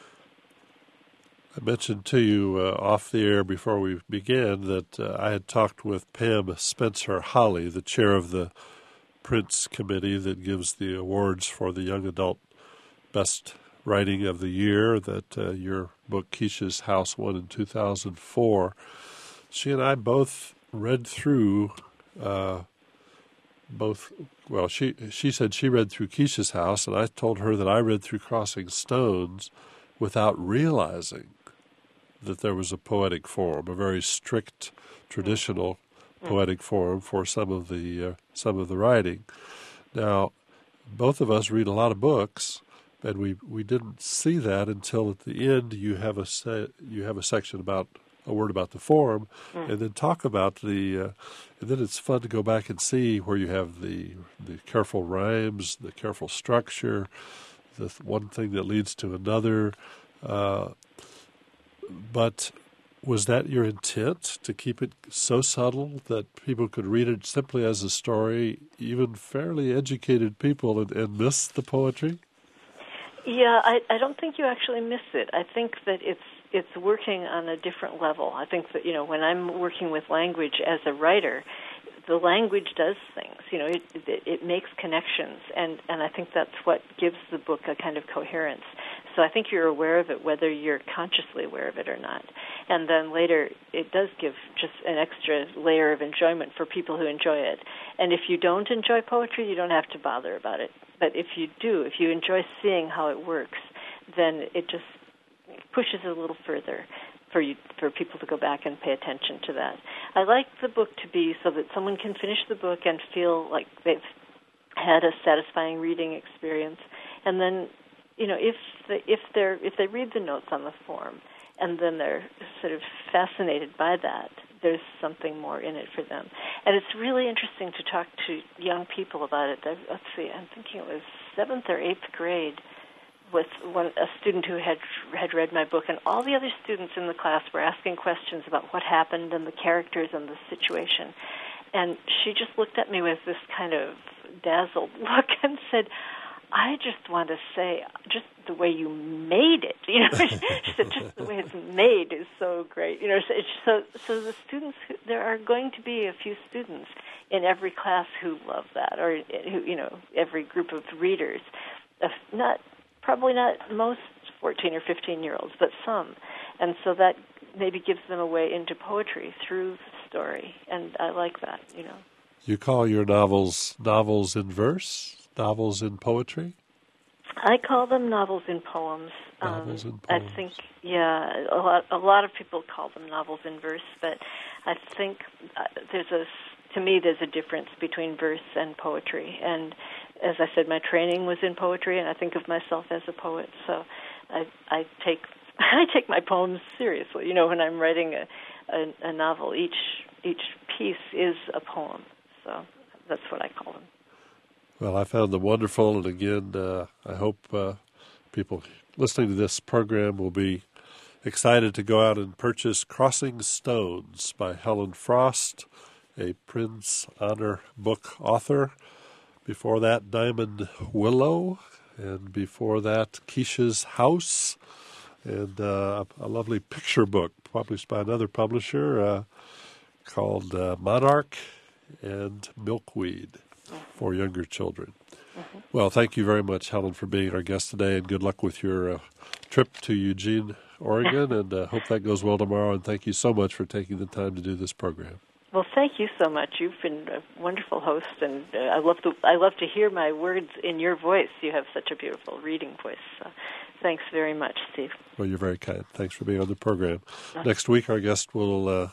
I mentioned to you uh, off the air before we began that uh, I had talked with Pam Spencer Holly, the chair of the Printz Committee that gives the awards for the young adult best writing of the year, that uh, your book Keisha's House won in two thousand four. She and I both read through uh, both, well, she she said she read through Keisha's House, and I told her that I read through Crossing Stones without realizing that there was a poetic form, a very strict, traditional mm-hmm. poetic form for some of the uh, some of the writing. Now, both of us read a lot of books, and we, we didn't see that until at the end you have a se- you have a section about a word about the form, mm. and then talk about the, uh, and then it's fun to go back and see where you have the the careful rhymes, the careful structure, the one thing that leads to another. Uh, but Was that your intent, to keep it so subtle that people could read it simply as a story, even fairly educated people, and, and miss the poetry? Yeah, I, I don't think you actually miss it. I think that it's it's working on a different level. I think that, you know, when I'm working with language as a writer, the language does things. You know, it it, it makes connections, and, and I think that's what gives the book a kind of coherence. So I think you're aware of it whether you're consciously aware of it or not. And then later, it does give just an extra layer of enjoyment for people who enjoy it. And if you don't enjoy poetry, you don't have to bother about it. But if you do, if you enjoy seeing how it works, then it just pushes it a little further for you, for people to go back and pay attention to that. I like the book to be so that someone can finish the book and feel like they've had a satisfying reading experience. And then, you know, if the, if they're if they read the notes on the form and then they're sort of fascinated by that, there's something more in it for them. And it's really interesting to talk to young people about it. I've, let's see, I'm thinking it was seventh or eighth grade with one, a student who had had read my book, and all the other students in the class were asking questions about what happened and the characters and the situation. And she just looked at me with this kind of dazzled look and said, I just want to say, just the way you made it, you know, she said, just the way it's made is so great, you know. So, so the students, there are going to be a few students in every class who love that, or who, you know, every group of readers, not probably not most fourteen or fifteen year olds, but some, and so that maybe gives them a way into poetry through the story, and I like that, you know. You call your novels novels in verse? Novels in poetry? I call them novels in poems. Novels um, in poems. I think, yeah, a lot. A lot of people call them novels in verse, but I think uh, there's a, to me, there's a difference between verse and poetry. And as I said, my training was in poetry, and I think of myself as a poet. So I, I take, I take my poems seriously. You know, when I'm writing a, a, a novel, each each piece is a poem. So that's what I call them. Well, I found them wonderful, and again, uh, I hope uh, people listening to this program will be excited to go out and purchase Crossing Stones by Helen Frost, a Printz Honor Book author. Before that, Diamond Willow, and before that, Keisha's House, and uh, a lovely picture book published by another publisher uh, called uh, Monarch and Milkweed for younger children. Mm-hmm. Well, thank you very much, Helen, for being our guest today, and good luck with your uh, trip to Eugene, Oregon, and uh, hope that goes well tomorrow, and thank you so much for taking the time to do this program. Well, thank you so much. You've been a wonderful host, and uh, I love to I love to hear my words in your voice. You have such a beautiful reading voice. So thanks very much, Steve. Well, you're very kind. Thanks for being on the program. Uh-huh. Next week, our guest will... Uh,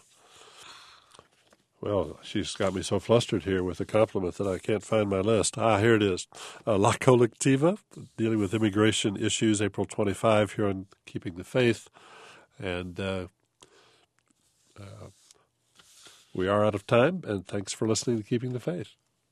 Well, she's got me so flustered here with a compliment that I can't find my list. Ah, here it is. Uh, La Collectiva, dealing with immigration issues, April twenty-fifth, here on Keeping the Faith. And uh, uh, we are out of time, and thanks for listening to Keeping the Faith.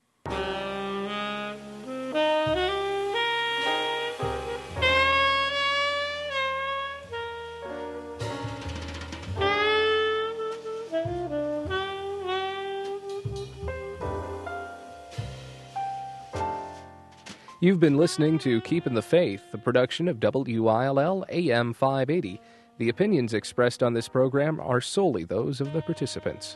You've been listening to Keeping the Faith, a production of W I L L A M five eighty. The opinions expressed on this program are solely those of the participants.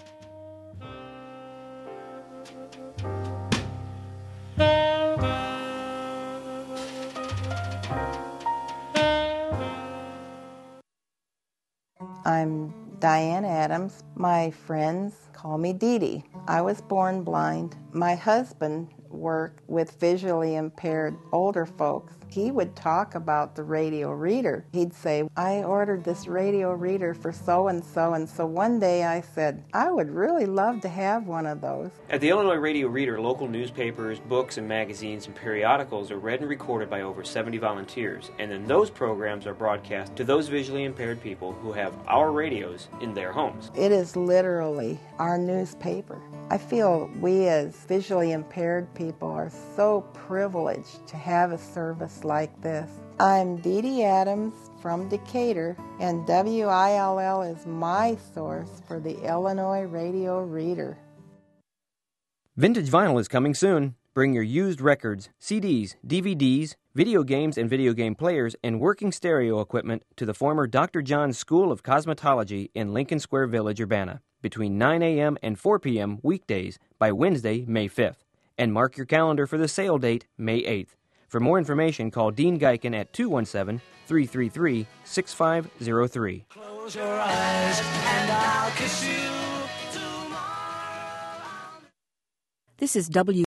I'm Diane Adams. My friends call me Dee Dee. I was born blind. My husband worked with visually impaired older folks. He would talk about the radio reader. He'd say, I ordered this radio reader for so-and-so, and so one day I said, I would really love to have one of those. At the Illinois Radio Reader, local newspapers, books, and magazines and periodicals are read and recorded by over seventy volunteers, and then those programs are broadcast to those visually impaired people who have our radios in their homes. It is literally our newspaper. I feel we as visually impaired people people are so privileged to have a service like this. I'm Dee Dee Adams from Decatur, and W I L L is my source for the Illinois Radio Reader. Vintage Vinyl is coming soon. Bring your used records, C Ds, D V Ds, video games and video game players, and working stereo equipment to the former Doctor John's School of Cosmetology in Lincoln Square Village, Urbana, between nine a.m. and four p.m. weekdays by Wednesday, May fifth. And mark your calendar for the sale date, May eighth. For more information, call Dean Geiken at two one seven, three three three, six five zero three. Close your eyes and I'll kiss you tomorrow. This is W